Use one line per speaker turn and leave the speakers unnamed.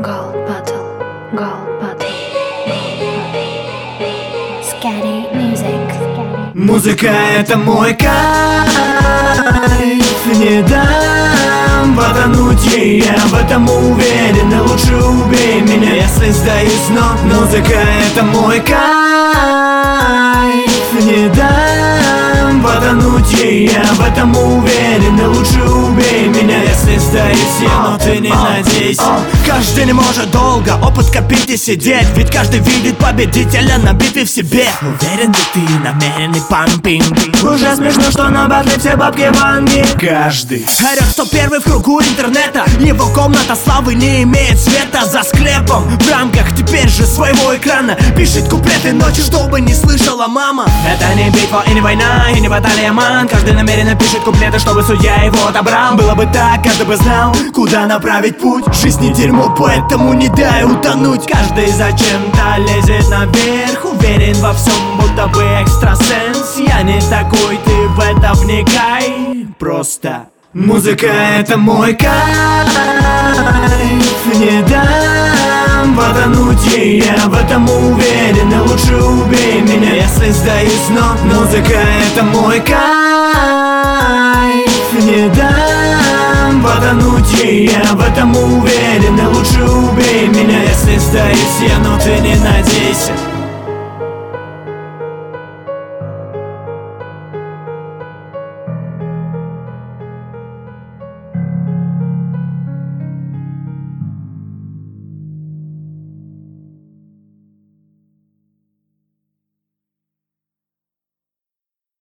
Gold Bottle, Gold Bottle. Scary Music.
Музыка — это мой кайф, не дам потонуть ей, я в этом уверен. И лучше убей меня, если сдаюсь, но музыка — это мой кайф, не дам потонуть ей, я в этом уверен. И лучше убей меня, если сдаюсь я, но ты не надейся. Каждый не может долго опыт копить и сидеть, ведь каждый видит победителя на битве в себе. Уверен ли ты, намеренный пампинг? Уже смешно, что на батле все бабки ванги. Каждый орёт, кто первый в кругу интернета. Его комната славы не имеет света. За склепом, в рамках теперь же своего экрана пишет куплеты ночи, чтобы не слышала мама. Это не битва и не война, и не баталия ман. Каждый намеренно пишет куплеты, чтобы судья его отобрал. Было бы так, каждый бы знал, куда направить путь. Жизнь не дерьмо, поэтому не дай утонуть. Каждый зачем-то лезет наверх, уверен во всем, будто бы экстрасенс. Я не такой, ты в это вникай. Просто музыка — это мой кайф, не дам потонуть ей, я в этом уверен. И лучше убей меня, если сдаюсь, но музыка — это мой кайф, не дам потонуть ей, я в этом уверен. И лучше убей меня, если сдаюсь я, но ты не надейся.